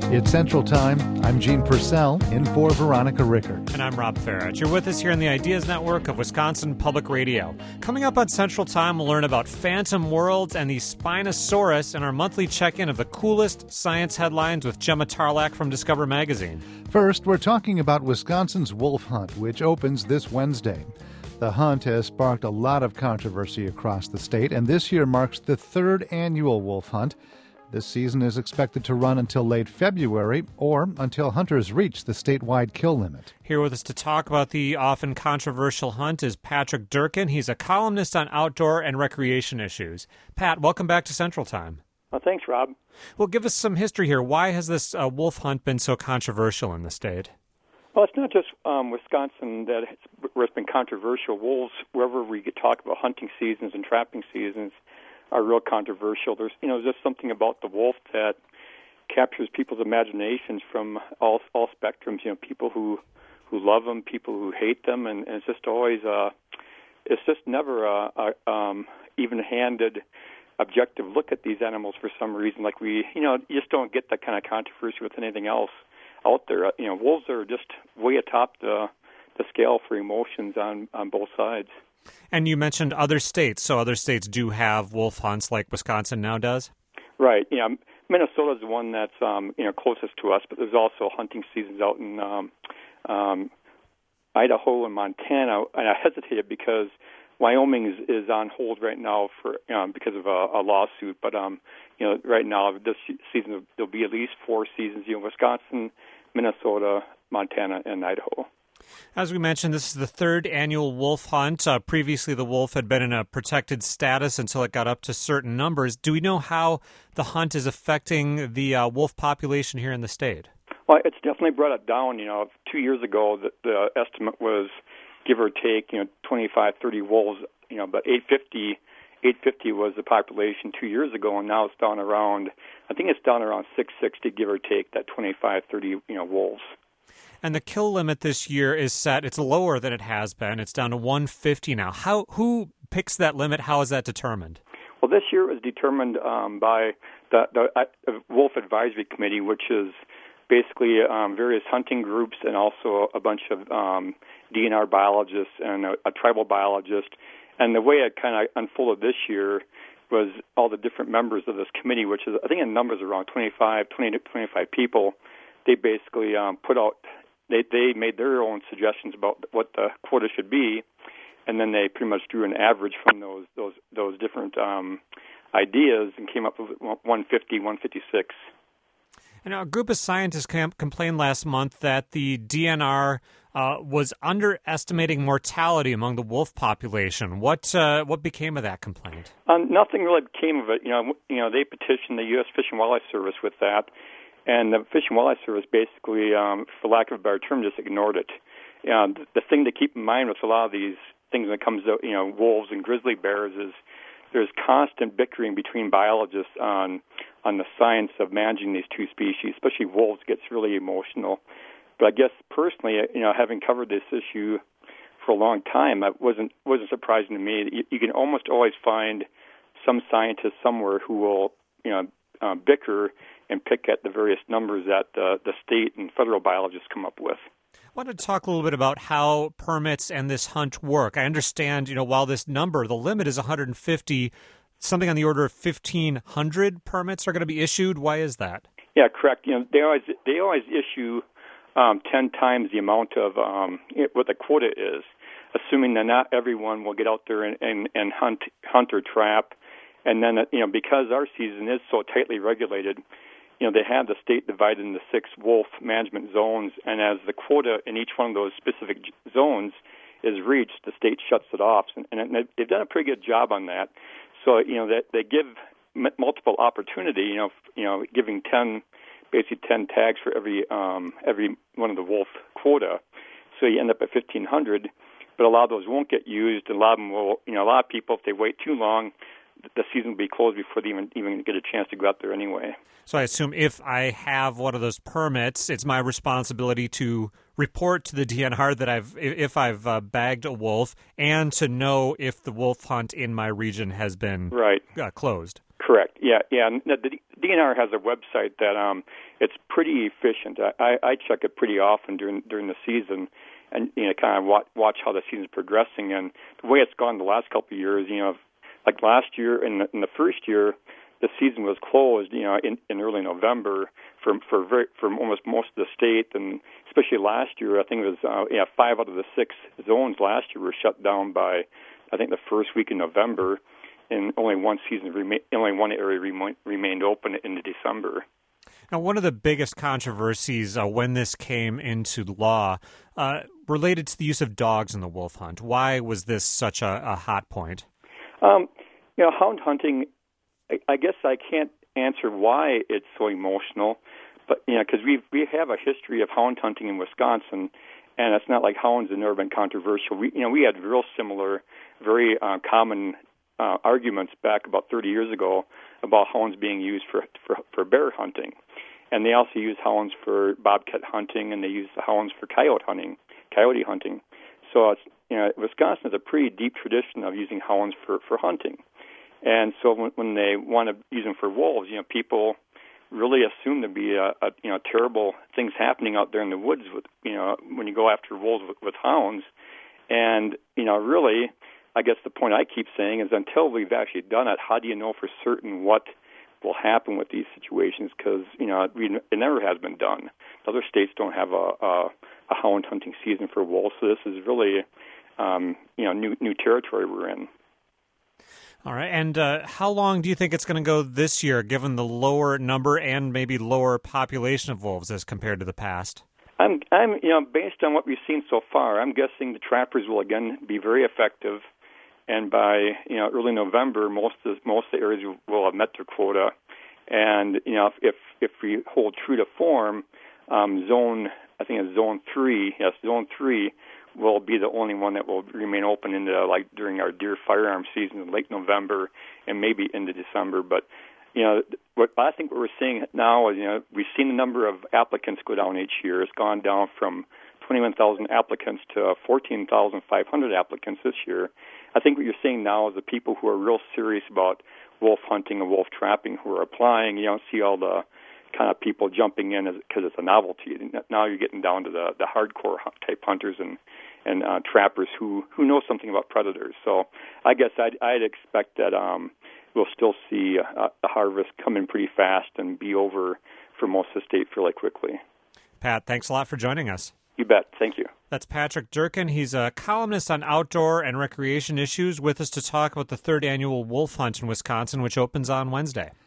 It's Central Time. I'm Gene Purcell, in for Veronica Rickert. And I'm Rob Farrett. You're with us here in the Ideas Network of Wisconsin Public Radio. Coming up on Central Time, we'll learn about phantom worlds and the Spinosaurus in our monthly check-in of the coolest science headlines with Gemma Tarlak from Discover Magazine. First, we're talking about Wisconsin's wolf hunt, which opens this Wednesday. The hunt has sparked a lot of controversy across the state, and this year marks the third annual wolf hunt. This season is expected to run until late February or until hunters reach the statewide kill limit. Here with us to talk about the often controversial hunt is Patrick Durkin. He's a columnist on outdoor and recreation issues. Pat, welcome back to Central Time. Well, thanks, Rob. Well, give us some history here. Why has this wolf hunt been so controversial in the state? Well, it's not just Wisconsin where it's been controversial. Wolves, wherever we talk about hunting seasons and trapping seasons, are real controversial. There's just something about the wolf that captures people's imaginations from all spectrums. People who love them, people who hate them, and it's just always it's just never a even-handed, objective look at these animals for some reason. Like you just don't get that kind of controversy with anything else out there. Wolves are just way atop the scale for emotions on both sides. And you mentioned other states, so other states do have wolf hunts like Wisconsin now does? Right. Minnesota's the one that's closest to us, but there's also hunting seasons out in Idaho and Montana. And I hesitated because Wyoming is on hold right now for because of a lawsuit. But right now this season there'll be at least 4 seasons. Wisconsin, Minnesota, Montana, and Idaho. As we mentioned, this is the third annual wolf hunt. Previously, the wolf had been in a protected status until it got up to certain numbers. Do we know how the hunt is affecting the wolf population here in the state? Well, it's definitely brought it down. 2 years ago, the estimate was, give or take, 25, 30 wolves. But 850 was the population 2 years ago, and now it's down around, I think it's down around 660, give or take, that 25, 30, wolves. And the kill limit this year is set. It's lower than it has been. It's down to 150 now. Who picks that limit? How is that determined? Well, this year it was determined by the Wolf Advisory Committee, which is basically various hunting groups and also a bunch of DNR biologists and a tribal biologist. And the way it kind of unfolded this year was all the different members of this committee, which is, I think in numbers around 20 to 25 people. They basically put out. They made their own suggestions about what the quota should be, and then they pretty much drew an average from those different ideas and came up with 150, 156. And a group of scientists complained last month that the DNR was underestimating mortality among the wolf population. What became of that complaint? Nothing really came of it. They petitioned the U.S. Fish and Wildlife Service with that. And the Fish and Wildlife Service basically, for lack of a better term, just ignored it. The thing to keep in mind with a lot of these things when it comes to wolves and grizzly bears is there's constant bickering between biologists on the science of managing these two species. Especially wolves gets really emotional. But I guess personally, having covered this issue for a long time, it wasn't surprising to me. You can almost always find some scientist somewhere who will bicker and pick at the various numbers that the state and federal biologists come up with. I wanted to talk a little bit about how permits and this hunt work. I understand, while this number, the limit is 150, something on the order of 1,500 permits are going to be issued. Why is that? Yeah, correct. They always issue 10 times the amount of what the quota is, assuming that not everyone will get out there and hunt or trap. And then, because our season is so tightly regulated, they have the state divided into 6 wolf management zones, and as the quota in each one of those specific zones is reached, the state shuts it off. And they've done a pretty good job on that. So, they give multiple opportunity, giving 10 tags for every one of the wolf quota. So you end up at 1,500, but a lot of those won't get used. A lot of them will, a lot of people, if they wait too long, the season will be closed before they even get a chance to go out there anyway. So I assume if I have one of those permits, it's my responsibility to report to the DNR that if I've bagged a wolf and to know if the wolf hunt in my region has been closed. Correct. Yeah. And the DNR has a website that it's pretty efficient. I check it pretty often during the season, and kind of watch how the season's progressing. And the way it's gone the last couple of years, like last year in the first year, the season was closed, in early November for almost most of the state, and especially last year, I think it was 5 out of the 6 zones last year were shut down by, I think, the first week in November, and only one area remained open into December. Now, one of the biggest controversies when this came into law related to the use of dogs in the wolf hunt. Why was this such a hot point? Hound hunting, I guess I can't answer why it's so emotional, but because we have a history of hound hunting in Wisconsin, and it's not like hounds have never been controversial. We had real similar, very common arguments back about 30 years ago about hounds being used for bear hunting, and they also use hounds for bobcat hunting, and they use the hounds for coyote hunting. So it's Wisconsin has a pretty deep tradition of using hounds for hunting. And so when they want to use them for wolves, people really assume to be terrible things happening out there in the woods with when you go after wolves with hounds. And really, I guess the point I keep saying is until we've actually done it, how do you know for certain what will happen with these situations? Because it never has been done. Other states don't have a hound hunting season for wolves, so this is really new territory we're in. All right, and how long do you think it's going to go this year, given the lower number and maybe lower population of wolves as compared to the past? I'm based on what we've seen so far, I'm guessing the trappers will again be very effective, and by early November, most of the areas will have met their quota, and if we hold true to form, zone 3, zone 3. Will be the only one that will remain open into during our deer firearm season in late November and maybe into December. But what we're seeing now is we've seen the number of applicants go down each year. It's gone down from 21,000 applicants to 14,500 applicants this year. I think what you're seeing now is the people who are real serious about wolf hunting and wolf trapping who are applying. You don't see all the kind of people jumping in because it's a novelty. Now you're getting down to the hardcore type hunters and trappers who know something about predators. So I guess I'd expect that we'll still see a harvest come in pretty fast and be over for most of the state fairly quickly. Pat, thanks a lot for joining us. You bet. Thank you. That's Patrick Durkin. He's a columnist on outdoor and recreation issues with us to talk about the 3rd annual wolf hunt in Wisconsin, which opens on Wednesday.